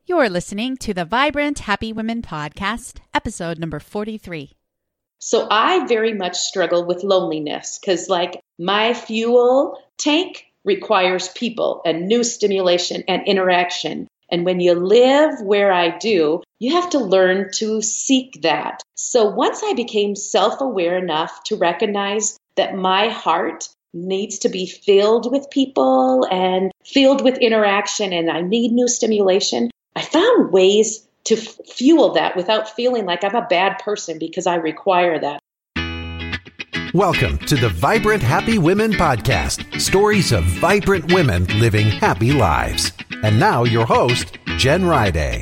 You're listening to the Vibrant Happy Women podcast, episode number 43. So I very much struggle with loneliness because my fuel tank requires people and new stimulation and interaction. And when you live where I do, you have to learn to seek that. So once I became self-aware enough to recognize that my heart needs to be filled with people and filled with interaction and I need new stimulation, I found ways to fuel that without feeling like I'm a bad person because I require that. Welcome to the Vibrant Happy Women podcast, stories of vibrant women living happy lives. And now your host, Jen Riday.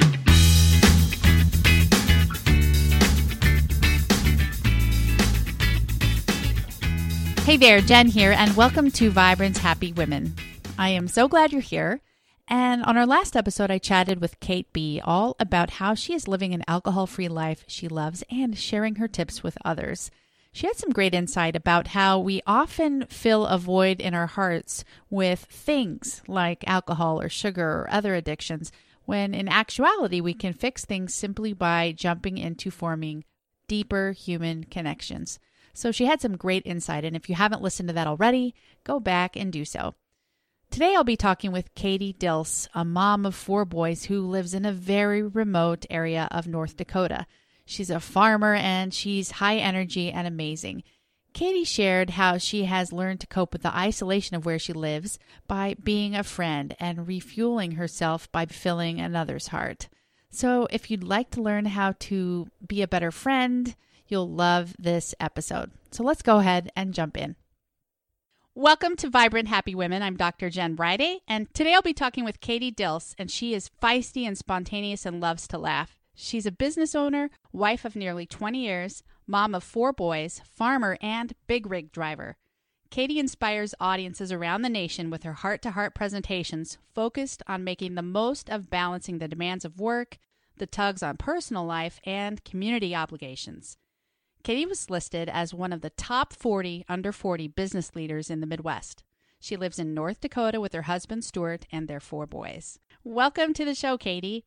Hey there, Jen here, and welcome to Vibrant Happy Women. I am so glad you're here. And on our last episode, I chatted with Kate B. all about how she is living an alcohol-free life she loves and sharing her tips with others. She had some great insight about how we often fill a void in our hearts with things like alcohol or sugar or other addictions, when in actuality, we can fix things simply by jumping into forming deeper human connections. So she had some great insight, and if you haven't listened to that already, go back and do so. Today, I'll be talking with Katie Dilse, a mom of 4 boys who lives in a very remote area of North Dakota. She's a farmer and she's high energy and amazing. Katie shared how she has learned to cope with the isolation of where she lives by being a friend and refueling herself by filling another's heart. So if you'd like to learn how to be a better friend, you'll love this episode. So let's go ahead and jump in. Welcome to Vibrant Happy Women. I'm Dr. Jen Riday, and today I'll be talking with Katie Dilse, and she is feisty and spontaneous and loves to laugh. She's a business owner, wife of nearly 20 years, mom of 4 boys, farmer, and big rig driver. Katie inspires audiences around the nation with her heart-to-heart presentations focused on making the most of balancing the demands of work, the tugs on personal life, and community obligations. Katie was listed as one of the top 40 under 40 business leaders in the Midwest. She lives in North Dakota with her husband, Stuart, and their 4 boys. Welcome to the show, Katie.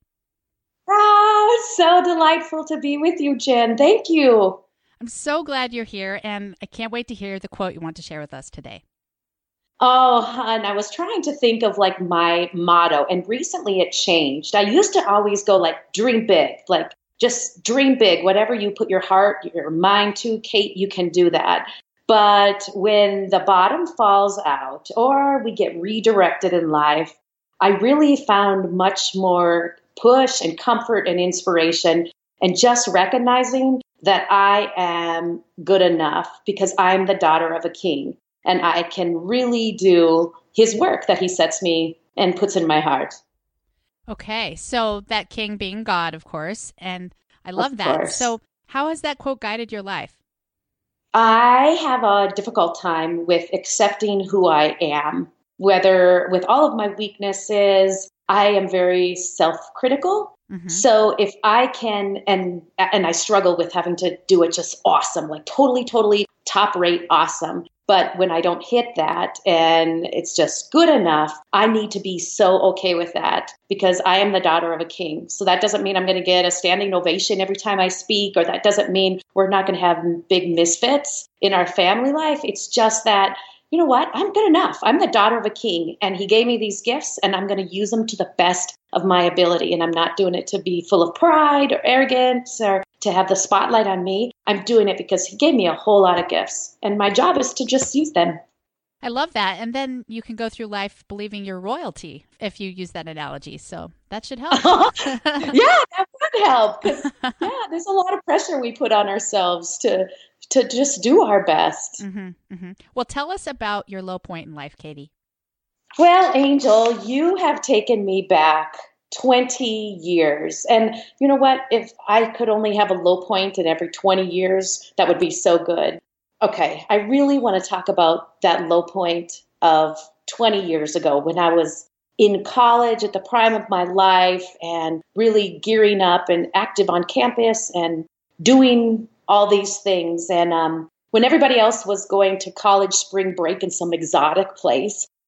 Oh, it's so delightful to be with you, Jen. Thank you. I'm so glad you're here, and I can't wait to hear the quote you want to share with us today. Oh, and I was trying to think of my motto, and recently it changed. I used to always go dream big, just dream big. Whatever you put your heart, your mind to, Kate, you can do that. But when the bottom falls out or we get redirected in life, I really found much more push and comfort and inspiration and just recognizing that I am good enough because I'm the daughter of a king and I can really do his work that he sets me and puts in my heart. Okay, so that king being God, of course, and I love that. Course. So how has that quote guided your life? I have a difficult time with accepting who I am, whether with all of my weaknesses. I am very self-critical. Mm-hmm. So if I can, and I struggle with having to do it just awesome, totally top rate awesome. But when I don't hit that and it's just good enough, I need to be so okay with that because I am the daughter of a king. So that doesn't mean I'm going to get a standing ovation every time I speak, or that doesn't mean we're not going to have big misfits in our family life. It's just that, you know what? I'm good enough. I'm the daughter of a king and he gave me these gifts and I'm going to use them to the best of my ability. And I'm not doing it to be full of pride or arrogance or to have the spotlight on me. I'm doing it because he gave me a whole lot of gifts and my job is to just use them. I love that. And then you can go through life believing you're royalty if you use that analogy. So that should help. Yeah, that would help. There's a lot of pressure we put on ourselves to just do our best. Mm-hmm, mm-hmm. Well, tell us about your low point in life, Katie. Well, Angel, you have taken me back 20 years. And you know what? If I could only have a low point in every 20 years, that would be so good. Okay, I really want to talk about that low point of 20 years ago when I was in college at the prime of my life and really gearing up and active on campus and doing all these things. And when everybody else was going to college spring break in some exotic place,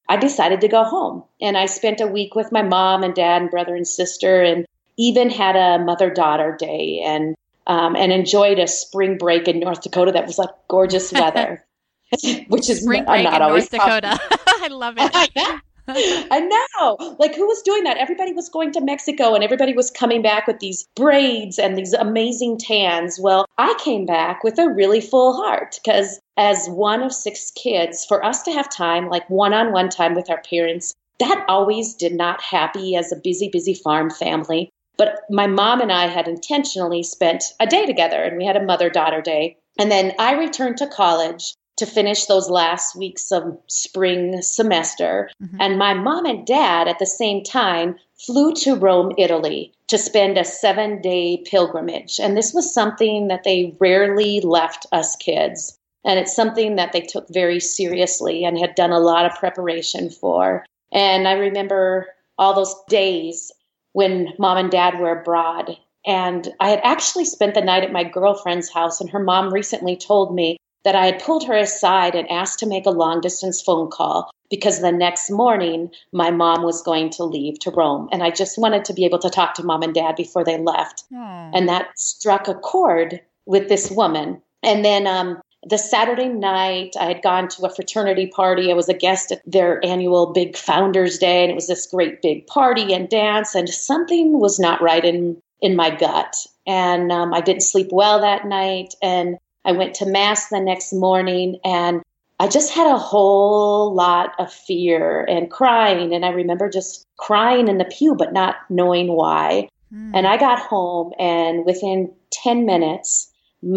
I decided to go home. And I spent a week with my mom and dad and brother and sister, and even had a mother-daughter day, and enjoyed a spring break in North Dakota that was like gorgeous weather, which is spring break not in always North Dakota. I love it. I know. Like, who was doing that? Everybody was going to Mexico, and everybody was coming back with these braids and these amazing tans. Well, I came back with a really full heart because as one of 6 kids, for us to have time, like one-on-one time with our parents, that always did not happen as a busy, busy farm family. But my mom and I had intentionally spent a day together, and we had a mother-daughter day. And then I returned to college to finish those last weeks of spring semester. Mm-hmm. And my mom and dad at the same time flew to Rome, Italy to spend a 7-day pilgrimage. And this was something that they rarely left us kids. And it's something that they took very seriously and had done a lot of preparation for. And I remember all those days when mom and dad were abroad. And I had actually spent the night at my girlfriend's house, and her mom recently told me that I had pulled her aside and asked to make a long-distance phone call because the next morning my mom was going to leave to Rome. And I just wanted to be able to talk to mom and dad before they left. And that struck a chord with this woman. And then the Saturday night, I had gone to a fraternity party. I was a guest at their annual big Founders Day, and it was this great big party and dance, and something was not right in my gut. And I didn't sleep well that night, and I went to Mass the next morning, and I just had a whole lot of fear and crying. And I remember just crying in the pew, but not knowing why. And I got home, and within 10 minutes,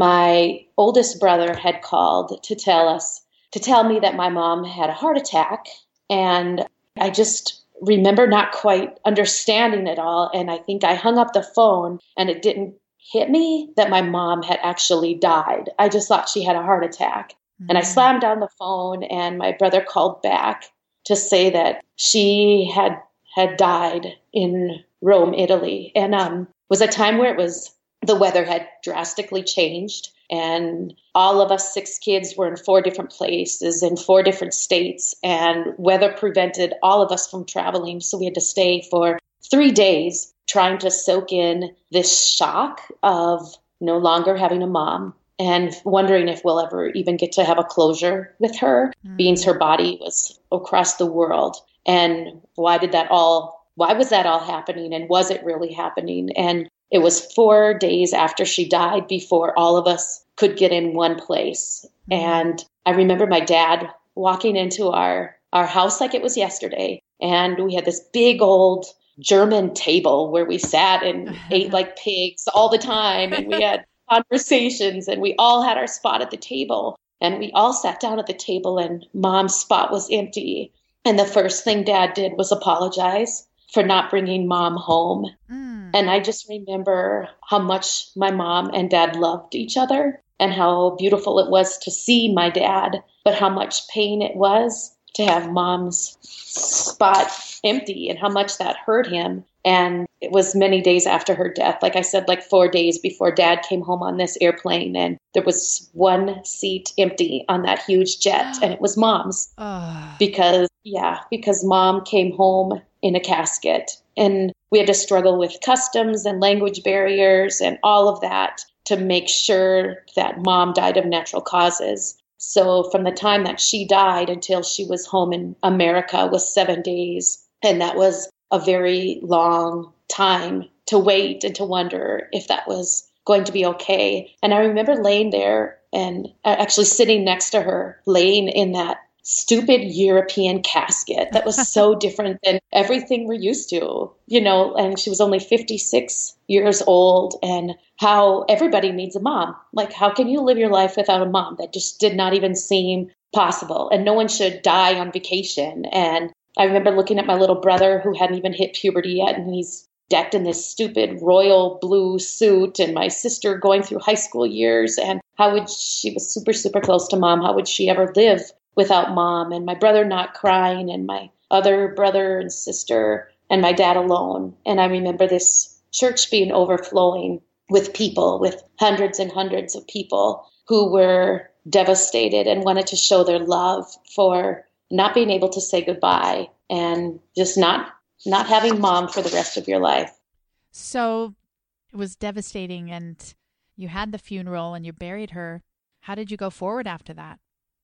my oldest brother had called to tell me that my mom had a heart attack. And I just remember not quite understanding it all. And I think I hung up the phone, and it didn't hit me that my mom had actually died. I just thought she had a heart attack. And I slammed down the phone, and my brother called back to say that she had died in Rome, Italy. And it was a time where the weather had drastically changed, and all of us 6 kids were in 4 different places in 4 different states, and weather prevented all of us from traveling. So we had to stay for 3 days trying to soak in this shock of no longer having a mom and wondering if we'll ever even get to have a closure with her, being her body was across the world. And why was that all happening? And was it really happening? And it was 4 days after she died before all of us could get in one place. And I remember my dad walking into our house like it was yesterday. And we had this big old German table where we sat and ate like pigs all the time. And we had conversations, and we all had our spot at the table. And we all sat down at the table, and mom's spot was empty. And the first thing dad did was apologize for not bringing mom home. And I just remember how much my mom and dad loved each other, and how beautiful it was to see my dad, but how much pain it was to have mom's spot empty, and how much that hurt him. And it was many days after her death. Like I said, like 4 days before dad came home on this airplane, and there was 1 seat empty on that huge jet, and it was mom's. Because mom came home in a casket, and we had to struggle with customs and language barriers and all of that to make sure that mom died of natural causes. So from the time that she died until she was home in America was 7 days. And that was a very long time to wait and to wonder if that was going to be okay. And I remember laying there and actually sitting next to her, laying in that stupid European casket that was so different than everything we're used to, and she was only 56 years old, and how everybody needs a mom. Like, how can you live your life without a mom? That just did not even seem possible. And no one should die on vacation. And I remember looking at my little brother who hadn't even hit puberty yet, and he's decked in this stupid royal blue suit, and my sister going through high school years, and she was super, super close to mom. How would she ever live without mom? And my brother not crying, and my other brother and sister, and my dad alone. And I remember this church being overflowing with people, with hundreds and hundreds of people who were devastated and wanted to show their love for not being able to say goodbye and just not having mom for the rest of your life. So it was devastating, and you had the funeral and you buried her. How did you go forward after that?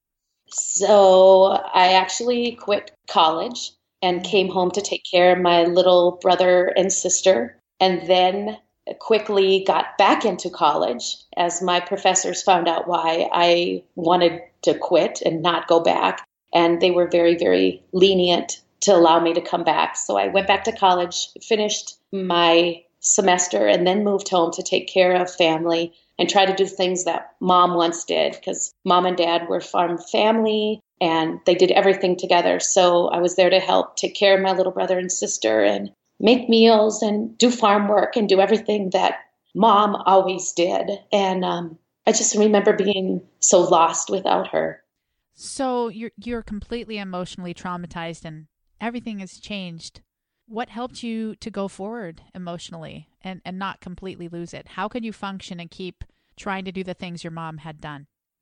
So I actually quit college and came home to take care of my little brother and sister, and then quickly got back into college as my professors found out why I wanted to quit and not go back. And they were very, very lenient to allow me to come back. So I went back to college, finished my semester, and then moved home to take care of family and try to do things that mom once did, because mom and dad were farm family and they did everything together. So I was there to help take care of my little brother and sister and make meals and do farm work and do everything that mom always did. And I just remember being so lost without her. So you're completely emotionally traumatized and everything has changed. What helped you to go forward emotionally and not completely lose it? How could you function and keep trying to do the things your mom had done?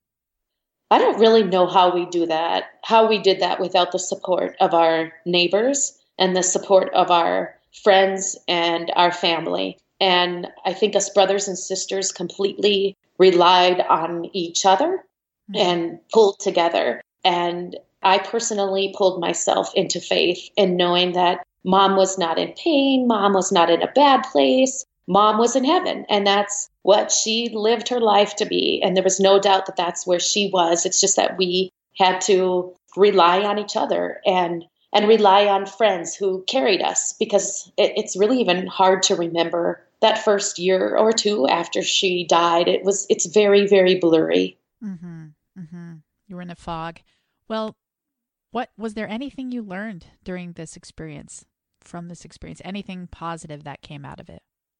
I don't really know how we did that without the support of our neighbors and the support of our friends and our family. And I think us brothers and sisters completely relied on each other and pulled together. And I personally pulled myself into faith in knowing that mom was not in pain. Mom was not in a bad place. Mom was in heaven. And that's what she lived her life to be. And there was no doubt that that's where she was. It's just that we had to rely on each other and rely on friends who carried us, because it's really even hard to remember that first year or two after she died. It's very, very blurry. Mm-hmm. Mm-hmm. You were in a fog. Well, what was there anything you learned during this experience, from this experience, anything positive that came out of it?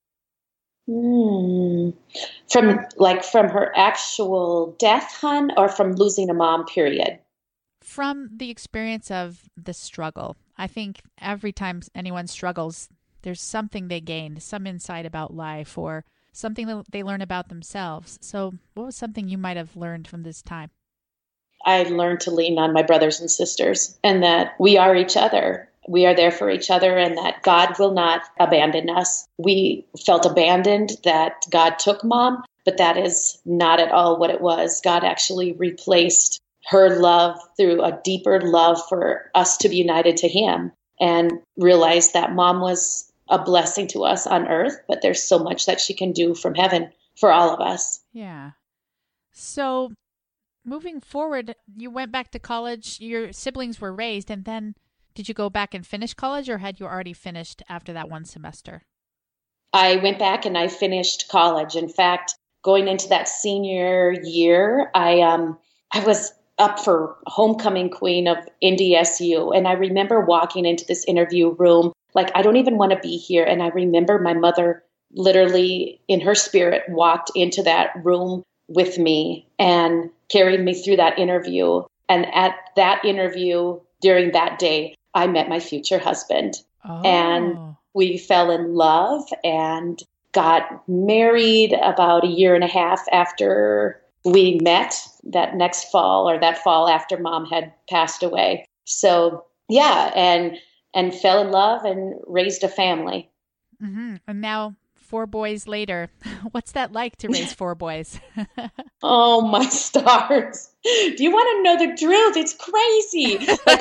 From her actual death, hun, or from losing a mom, period? From the experience of the struggle. I think every time anyone struggles, there's something they gain, some insight about life or something that they learn about themselves. So what was something you might have learned from this time? I learned to lean on my brothers and sisters, and that we are each other. We are there for each other, and that God will not abandon us. We felt abandoned that God took mom, but that is not at all what it was. God actually replaced her love through a deeper love for us to be united to him, and realized that mom was a blessing to us on earth, but there's so much that she can do from heaven for all of us. Yeah. So moving forward, you went back to college, your siblings were raised, and then did you go back and finish college, or had you already finished after that one semester? I went back and I finished college. In fact, going into that senior year, I was up for homecoming queen of NDSU. And I remember walking into this interview room, like, I don't even want to be here. And I remember my mother literally in her spirit walked into that room with me and carried me through that interview. And at that interview during that day, I met my future husband. And we fell in love and got married about a year and a half after we met, that next fall, or that fall after mom had passed away. So yeah, and fell in love and raised a family. Mm-hmm. And now 4 boys later, what's that like to raise 4 boys? Oh, my stars. Do you want to know the truth? It's crazy. Like,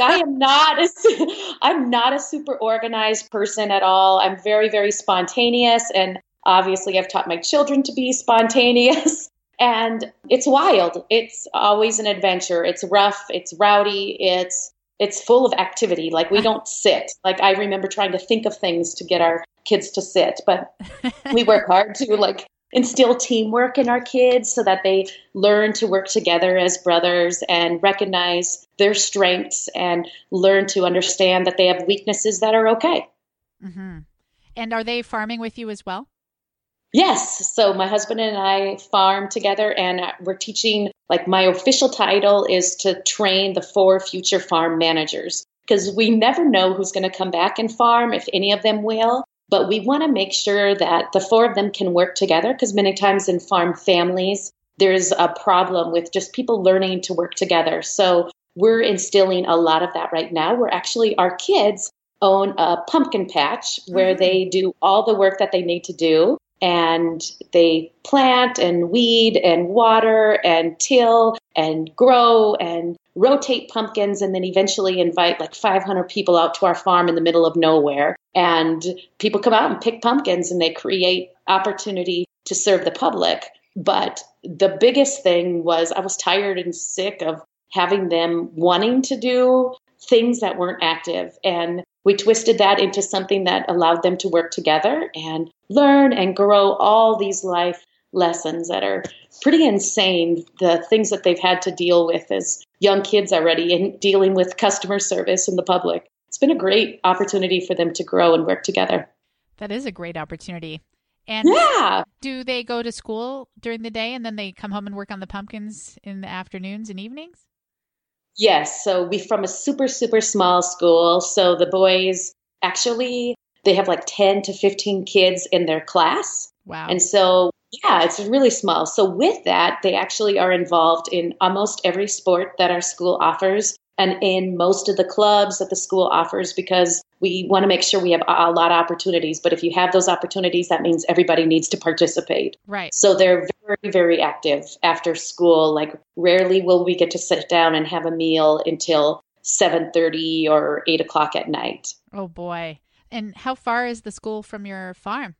I'm not a super organized person at all. I'm very, very spontaneous. And obviously I've taught my children to be spontaneous. And it's wild. It's always an adventure. It's rough. It's rowdy. It's full of activity. Like, we don't sit. Like, I remember trying to think of things to get our kids to sit, but we work hard to instill teamwork in our kids so that they learn to work together as brothers and recognize their strengths and learn to understand that they have weaknesses that are okay. Mm-hmm. And are they farming with you as well? Yes. So my husband and I farm together, and we're teaching, my official title is to train the 4 future farm managers, because we never know who's going to come back and farm, if any of them will. But we want to make sure that the 4 of them can work together, because many times in farm families, there's a problem with just people learning to work together. So we're instilling a lot of that right now. Our kids own a pumpkin patch where they do all the work that they need to do. And they plant and weed and water and till and grow and rotate pumpkins, and then eventually invite like 500 people out to our farm in the middle of nowhere. And people come out and pick pumpkins, and they create opportunity to serve the public. But the biggest thing was I was tired and sick of having them wanting to do things that weren't active. And we twisted that into something that allowed them to work together and learn and grow all these life lessons that are pretty insane. The things that they've had to deal with as young kids already in dealing with customer service and the public. It's been a great opportunity for them to grow and work together. That is a great opportunity. And yeah. Do they go to school during the day and then they come home and work on the pumpkins in the afternoons and evenings? Yes. So we from a super, super small school. So the boys actually, they have like 10 to 15 kids in their class. Wow. And so, yeah, it's really small. So with that, they actually are involved in almost every sport that our school offers and in most of the clubs that the school offers, because we want to make sure we have a lot of opportunities. But if you have those opportunities, that means everybody needs to participate. Right. So they're very, very active after school. Like rarely will we get to sit down and have a meal until 7:30 or 8 o'clock at night. Oh, boy. And how far is the school from your farm?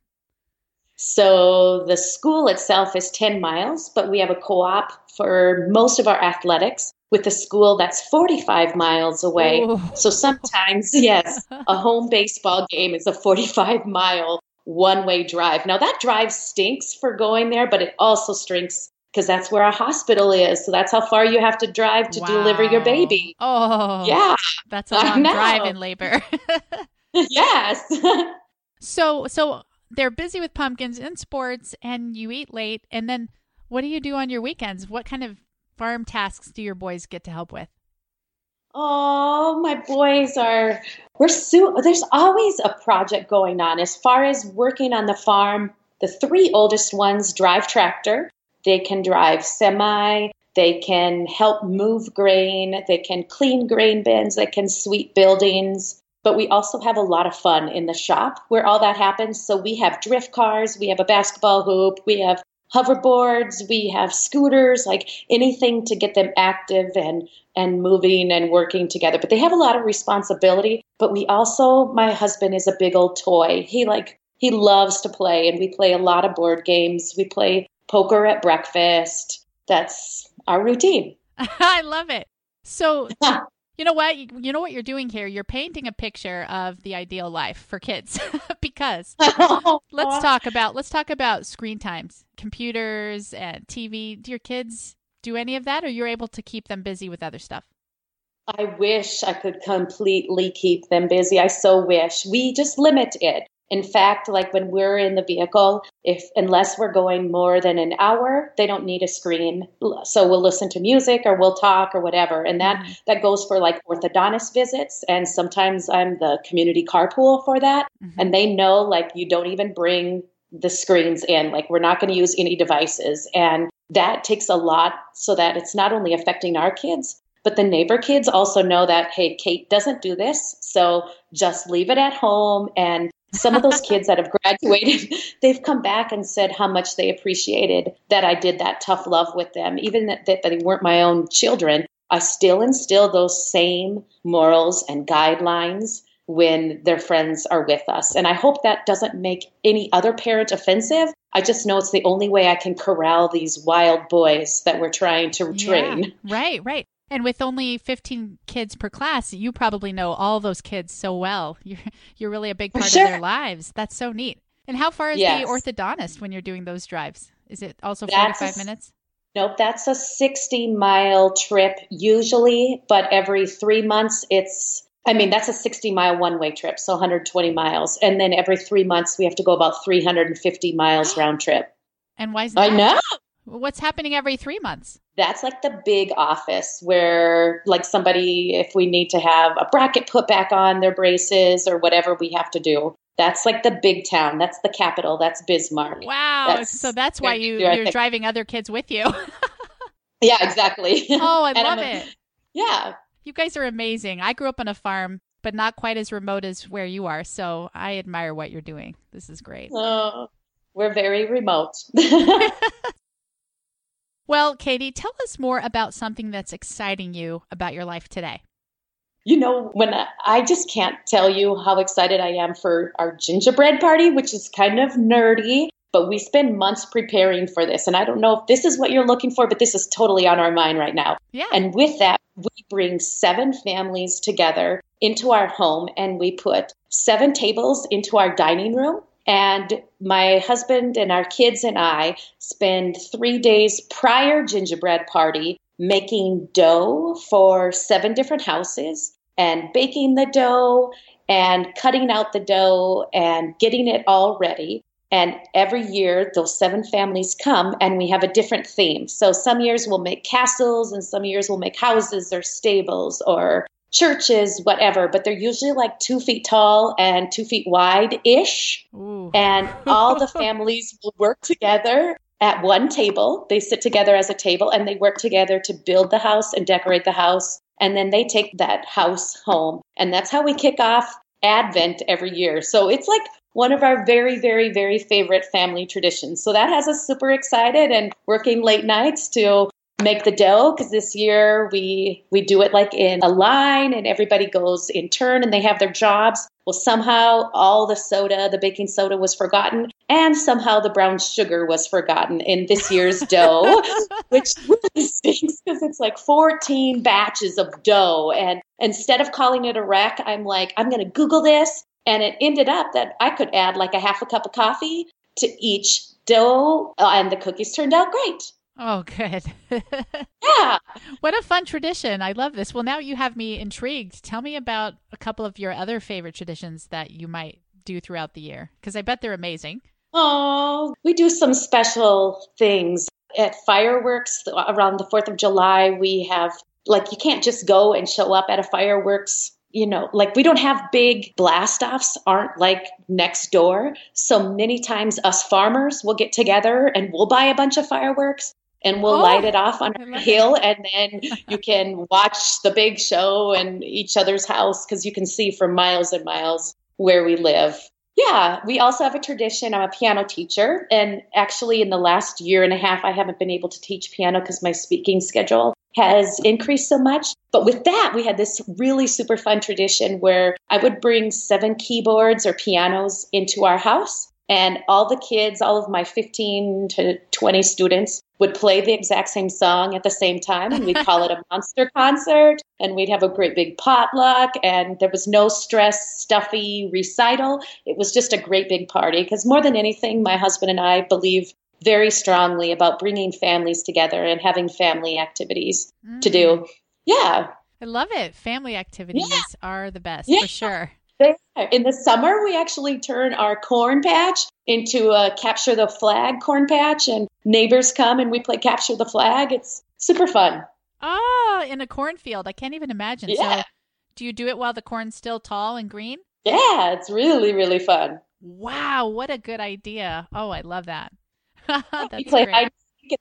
So the school itself is 10 miles, but we have a co-op for most of our athletics with a school that's 45 miles away. Ooh. So sometimes, yes, a home baseball game is a 45-mile one-way drive. Now that drive stinks for going there, but it also stinks because that's where our hospital is. So that's how far you have to drive to deliver your baby. Oh, yeah. That's a long drive in labor. Yes. So they're busy with pumpkins and sports, and you eat late. And then what do you do on your weekends? What kind of farm tasks do your boys get to help with? Oh, my boys there's always a project going on. As far as working on the farm, the three oldest ones drive tractor. They can drive semi. They can help move grain. They can clean grain bins. They can sweep buildings. But we also have a lot of fun in the shop where all that happens. So we have drift cars, we have a basketball hoop, we have hoverboards, we have scooters, like anything to get them active and moving and working together. But they have a lot of responsibility. But we also, my husband is a big old toy. He loves to play, and we play a lot of board games. We play poker at breakfast. That's our routine. I love it. So you know what? You know what you're doing here? You're painting a picture of the ideal life for kids because let's talk about screen times, computers and TV. Do your kids do any of that, or you're able to keep them busy with other stuff? I wish I could completely keep them busy. I so wish. We just limit it. In fact, like when we're in the vehicle, unless we're going more than an hour, they don't need a screen. So we'll listen to music or we'll talk or whatever. And that goes for like orthodontist visits. And sometimes I'm the community carpool for that. Mm-hmm. And they know like you don't even bring the screens in. Like we're not going to use any devices. And that takes a lot so that it's not only affecting our kids, but the neighbor kids also know that, hey, Kate doesn't do this. So just leave it at home. And some of those kids that have graduated, they've come back and said how much they appreciated that I did that tough love with them. Even that they weren't my own children, I still instill those same morals and guidelines when their friends are with us. And I hope that doesn't make any other parent offensive. I just know it's the only way I can corral these wild boys that we're trying to train. Right, right. And with only 15 kids per class, you probably know all those kids so well. You're really a big part of their lives. That's so neat. And how far is the orthodontist when you're doing those drives? Is it also 45 minutes? Nope, that's a 60-mile trip usually, but every 3 months that's a 60-mile one-way trip, so 120 miles. And then every 3 months we have to go about 350 miles round trip. And why is that? I know. What's happening every 3 months? That's like the big office where like somebody, if we need to have a bracket put back on their braces or whatever we have to do. That's like the big town. That's the capital. That's Bismarck. Wow. So that's why you're driving other kids with you. Yeah, exactly. Oh, I love it. Yeah. You guys are amazing. I grew up on a farm, but not quite as remote as where you are. So I admire what you're doing. This is great. Oh, we're very remote. Well, Katie, tell us more about something that's exciting you about your life today. You know, when I just can't tell you how excited I am for our gingerbread party, which is kind of nerdy, but we spend months preparing for this. And I don't know if this is what you're looking for, but this is totally on our mind right now. Yeah. And with that, we bring 7 families together into our home, and we put 7 tables into our dining room. And my husband and our kids and I spend 3 days prior gingerbread party making dough for 7 different houses and baking the dough and cutting out the dough and getting it all ready. And every year, those 7 families come and we have a different theme. So some years we'll make castles and some years we'll make houses or stables or churches, whatever. But they're usually like 2 feet tall and 2 feet wide-ish. Ooh. And all the families will work together at one table. They sit together as a table and they work together to build the house and decorate the house. And then they take that house home. And that's how we kick off Advent every year. So it's like one of our very, very, very favorite family traditions. So that has us super excited and working late nights to make the dough, because this year we do it like in a line and everybody goes in turn and they have their jobs. Well, somehow all the baking soda was forgotten, and somehow the brown sugar was forgotten in this year's dough, which really stinks because it's like 14 batches of dough. And instead of calling it a wreck, I'm like, I'm going to Google this. And it ended up that I could add like a half a cup of coffee to each dough, and the cookies turned out great. Oh, good. Yeah. What a fun tradition. I love this. Well, now you have me intrigued. Tell me about a couple of your other favorite traditions that you might do throughout the year, because I bet they're amazing. Oh, we do some special things. At fireworks around the 4th of July, we have, like, you can't just go and show up at a fireworks. You know, like we don't have big blast offs, aren't like next door. So many times us farmers will get together and we'll buy a bunch of fireworks and we'll light it off on a hill. And then you can watch the big show in each other's house because you can see for miles and miles where we live. Yeah, we also have a tradition. I'm a piano teacher. And actually in the last year and a half, I haven't been able to teach piano because my speaking schedule has increased so much. But with that, we had this really super fun tradition where I would bring 7 keyboards or pianos into our house. And all the kids, all of my 15 to 20 students would play the exact same song at the same time. And we'd call it a monster concert. And we'd have a great big potluck. And there was no stress, stuffy recital. It was just a great big party. Because more than anything, my husband and I believe very strongly about bringing families together and having family activities to do. Yeah. I love it. Family activities are the best, for sure. In the summer, we actually turn our corn patch into a capture the flag corn patch, and neighbors come and we play capture the flag. It's super fun. Oh, in a cornfield. I can't even imagine. Yeah. So do you do it while the corn's still tall and green? Yeah, it's really, really fun. Wow, what a good idea. Oh, I love that. We play great. hide and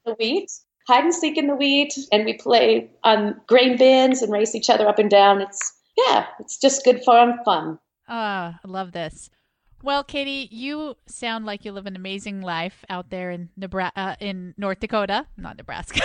seek in the wheat, and we play on grain bins and race each other up and down. It's just good fun. I love this. Well, Katie, you sound like you live an amazing life out there in in North Dakota, not Nebraska.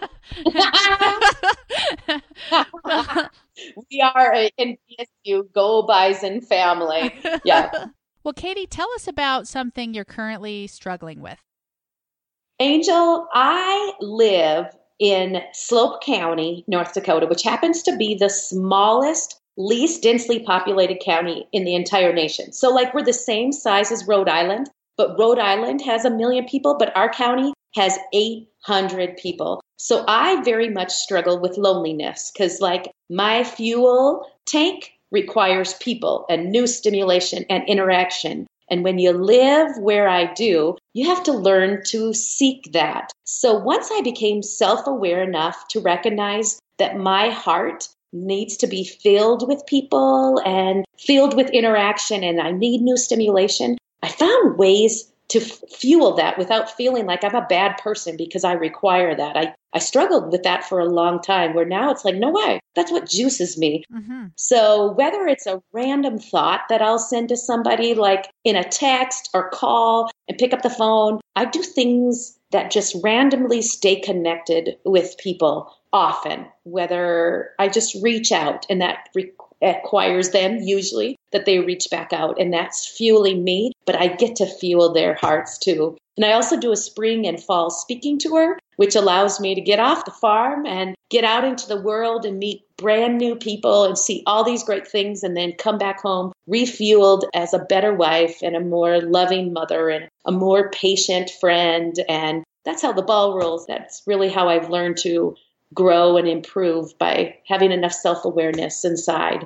We are in BSU, Go Bison family. Yeah. Well, Katie, tell us about something you're currently struggling with. Angel, I live in Slope County, North Dakota, which happens to be the smallest, least densely populated county in the entire nation. So like we're the same size as Rhode Island, but Rhode Island has 1 million people, but our county has 800 people. So I very much struggle with loneliness because like my fuel tank requires people and new stimulation and interaction. And when you live where I do, you have to learn to seek that. So once I became self-aware enough to recognize that my heart needs to be filled with people and filled with interaction and I need new stimulation, I found ways to fuel that without feeling like I'm a bad person because I require that. I struggled with that for a long time, where now it's like, no way, that's what juices me. Mm-hmm. So whether it's a random thought that I'll send to somebody, like in a text or call and pick up the phone, I do things that just randomly stay connected with people often, whether I just reach out and that requires them usually that they reach back out, and that's fueling me, but I get to fuel their hearts too. And I also do a spring and fall speaking tour, which allows me to get off the farm and get out into the world and meet brand new people and see all these great things, and then come back home refueled as a better wife and a more loving mother and a more patient friend. And that's how the ball rolls. That's really how I've learned to grow and improve, by having enough self-awareness inside.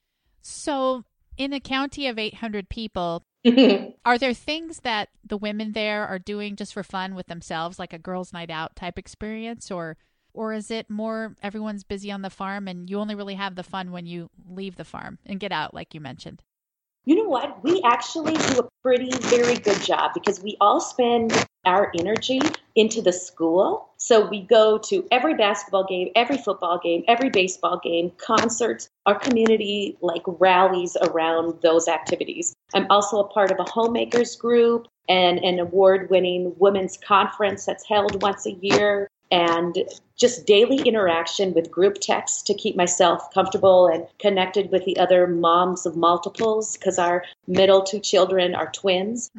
So in a county of 800 people, are there things that the women there are doing just for fun with themselves, like a girls' night out type experience, or is it more everyone's busy on the farm and you only really have the fun when you leave the farm and get out, like you mentioned? You know what? We actually do a very good job, because we all spend our energy into the school. So we go to every basketball game, every football game, every baseball game, concerts. Our community rallies around those activities. I'm also a part of a homemakers group and an award-winning women's conference that's held once a year, and just daily interaction with group texts to keep myself comfortable and connected with the other moms of multiples, because our middle two children are twins.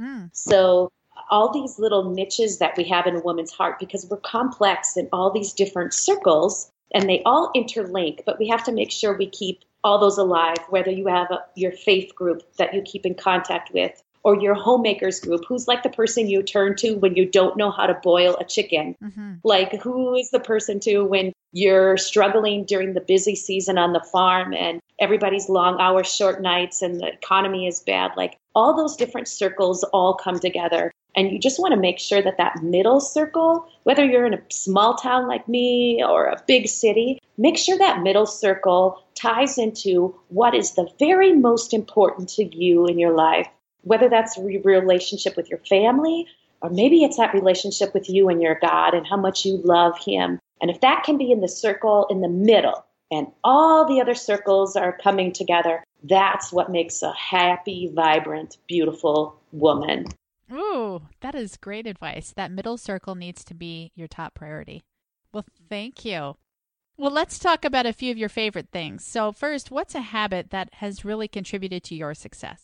So all these little niches that we have in a woman's heart, because we're complex in all these different circles and they all interlink, but we have to make sure we keep all those alive, whether you have your faith group that you keep in contact with, or your homemakers group, who's like the person you turn to when you don't know how to boil a chicken. Mm-hmm. Like, who is the person to when you're struggling during the busy season on the farm and everybody's long hours, short nights, and the economy is bad. Like, all those different circles all come together. And you just want to make sure that that middle circle, whether you're in a small town like me or a big city, make sure that middle circle ties into what is the very most important to you in your life. Whether that's a relationship with your family, or maybe it's that relationship with you and your God and how much you love Him. And if that can be in the circle in the middle and all the other circles are coming together, that's what makes a happy, vibrant, beautiful woman. Ooh, that is great advice. That middle circle needs to be your top priority. Well, thank you. Well, let's talk about a few of your favorite things. So first, what's a habit that has really contributed to your success?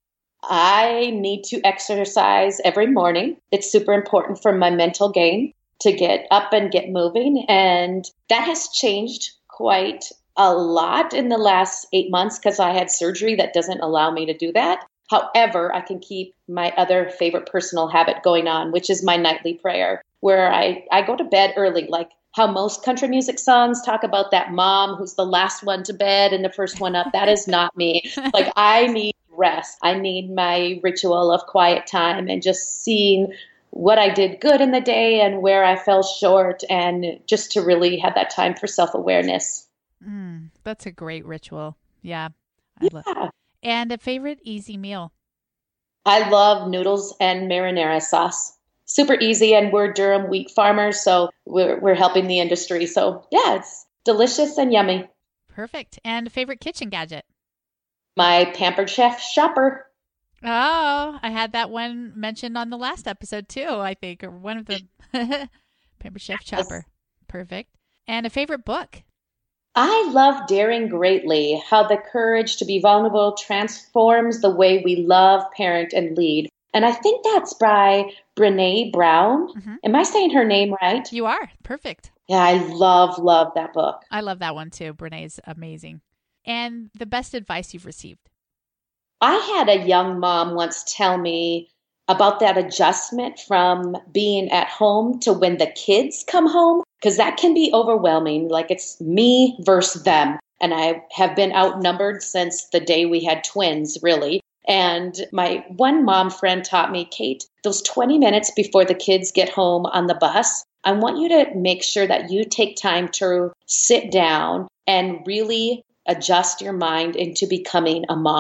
I need to exercise every morning. It's super important for my mental game to get up and get moving. And that has changed quite a lot in the last 8 months because I had surgery that doesn't allow me to do that. However, I can keep my other favorite personal habit going on, which is my nightly prayer, where I go to bed early, like how most country music songs talk about that mom who's the last one to bed and the first one up. That is not me. Like, I need rest. I need my ritual of quiet time and just seeing what I did good in the day and where I fell short, and just to really have that time for self-awareness. That's a great ritual. Yeah. I love it. And a favorite easy meal? I love noodles and marinara sauce. Super easy, and we're Durham wheat farmers, so we're helping the industry. So yeah, it's delicious and yummy. Perfect. And a favorite kitchen gadget? My Pampered Chef shopper. Oh, I had that one mentioned on the last episode too, I think, or one of the Pampered Chef chopper. Perfect. And a favorite book? I love Daring Greatly, How the Courage to be Vulnerable Transforms the Way We Love, Parent, and Lead. And I think that's by Brené Brown. Mm-hmm. Am I saying her name right? You are. Perfect. Yeah, I love that book. I love that one too. Brené's amazing. And the best advice you've received? I had a young mom once tell me about that adjustment from being at home to when the kids come home, because that can be overwhelming. Like, it's me versus them. And I have been outnumbered since the day we had twins, really. And my one mom friend taught me, Kate, those 20 minutes before the kids get home on the bus, I want you to make sure that you take time to sit down and really adjust your mind into becoming a mom.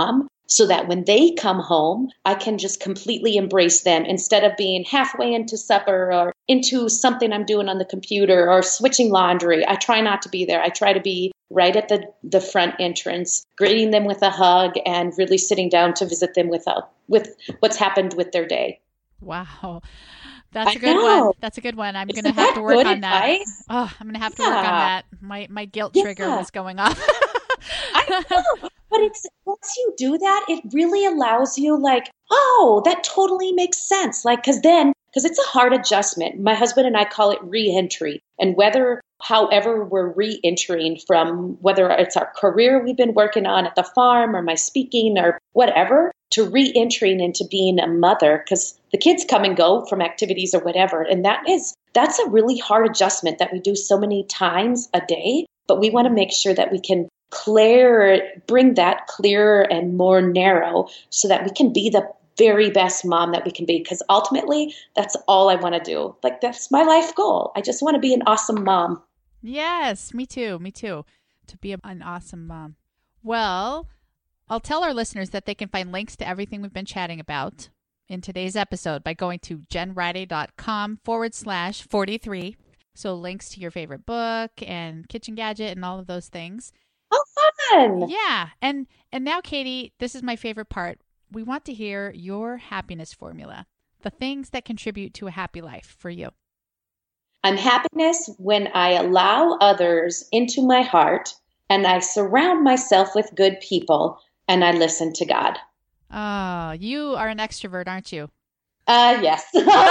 so that when they come home, I can just completely embrace them instead of being halfway into supper or into something I'm doing on the computer or switching laundry. I try not to be there. I try to be right at the front entrance, greeting them with a hug and really sitting down to visit them with what's happened with their day. Wow. That's a good one. That's a good one. I'm going to have to work on that. Oh, I'm going to have to work on that. My guilt trigger was going off. I know. But once you do that, it really allows you like, oh, that totally makes sense. Like, because it's a hard adjustment. My husband and I call it re-entry. And however we're re-entering from, whether it's our career we've been working on at the farm or my speaking or whatever, to re-entering into being a mother, because the kids come and go from activities or whatever. And that's a really hard adjustment that we do so many times a day. But we want to make sure that we can bring that clearer and more narrow so that we can be the very best mom that we can be. Because ultimately, that's all I want to do. Like, that's my life goal. I just want to be an awesome mom. Yes, me too. Me too. To be an awesome mom. Well, I'll tell our listeners that they can find links to everything we've been chatting about in today's episode by going to jenriday.com/43. So links to your favorite book and kitchen gadget and all of those things. Oh, fun. Yeah. And now, Katie, this is my favorite part. We want to hear your happiness formula, the things that contribute to a happy life for you. I'm happiness when I allow others into my heart and I surround myself with good people and I listen to God. Oh, you are an extrovert, aren't you? Yes.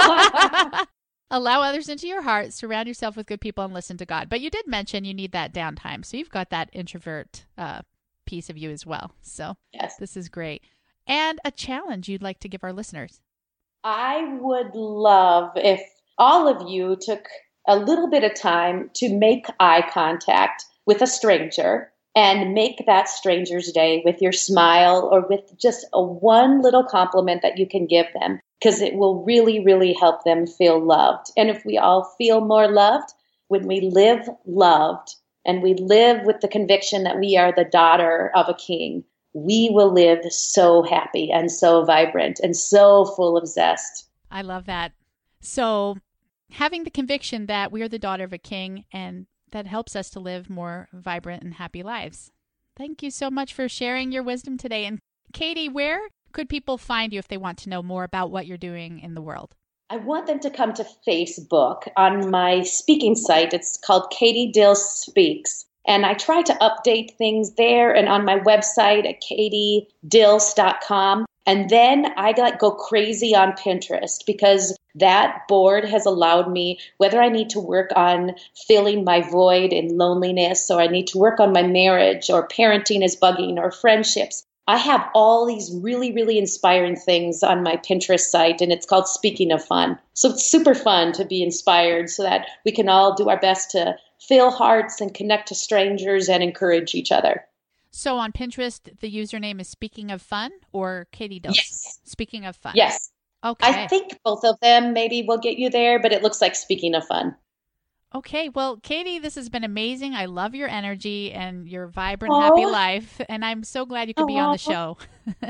Allow others into your heart, surround yourself with good people, and listen to God. But you did mention you need that downtime. So you've got that introvert piece of you as well. So yes, this is great. And a challenge you'd like to give our listeners. I would love if all of you took a little bit of time to make eye contact with a stranger and make that stranger's day with your smile or with just one little compliment that you can give them, because it will really, really help them feel loved. And if we all feel more loved, when we live loved and we live with the conviction that we are the daughter of a king, we will live so happy and so vibrant and so full of zest. I love that. So having the conviction that we are the daughter of a king, and that helps us to live more vibrant and happy lives. Thank you so much for sharing your wisdom today. And Katie, where could people find you if they want to know more about what you're doing in the world? I want them to come to Facebook on my speaking site. It's called Katie Dill Speaks. And I try to update things there and on my website at katiedills.com. And then I go crazy on Pinterest, because that board has allowed me, whether I need to work on filling my void in loneliness, or I need to work on my marriage, or parenting is bugging, or friendships. I have all these really, really inspiring things on my Pinterest site, and it's called Speaking of Fun. So it's super fun to be inspired so that we can all do our best to fill hearts and connect to strangers and encourage each other. So on Pinterest, the username is Speaking of Fun or Katie Dills? Yes. Speaking of Fun. Yes. Okay. I think both of them maybe will get you there, but it looks like Speaking of Fun. Okay. Well, Katie, this has been amazing. I love your energy and your vibrant, happy life. And I'm so glad you could be on the show.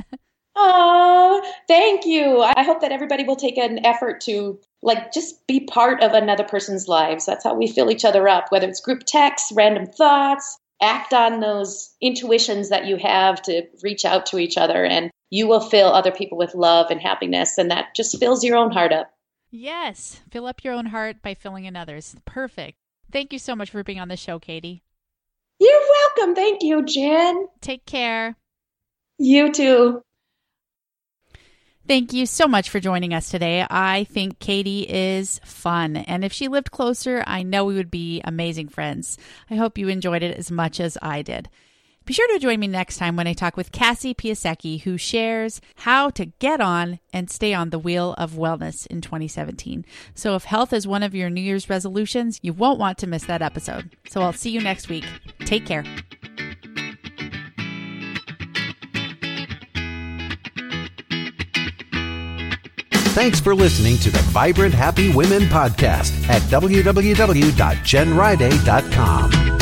Oh, thank you. I hope that everybody will take an effort to just be part of another person's lives. That's how we fill each other up, whether it's group texts, random thoughts. Act on those intuitions that you have to reach out to each other, and you will fill other people with love and happiness, and that just fills your own heart up. Yes. Fill up your own heart by filling in others. Perfect. Thank you so much for being on the show, Katie. You're welcome. Thank you, Jen. Take care. You too. Thank you so much for joining us today. I think Katie is fun, and if she lived closer, I know we would be amazing friends. I hope you enjoyed it as much as I did. Be sure to join me next time when I talk with Cassie Piasecki, who shares how to get on and stay on the wheel of wellness in 2017. So if health is one of your New Year's resolutions, you won't want to miss that episode. So I'll see you next week. Take care. Thanks for listening to the Vibrant Happy Women podcast at www.jenriday.com.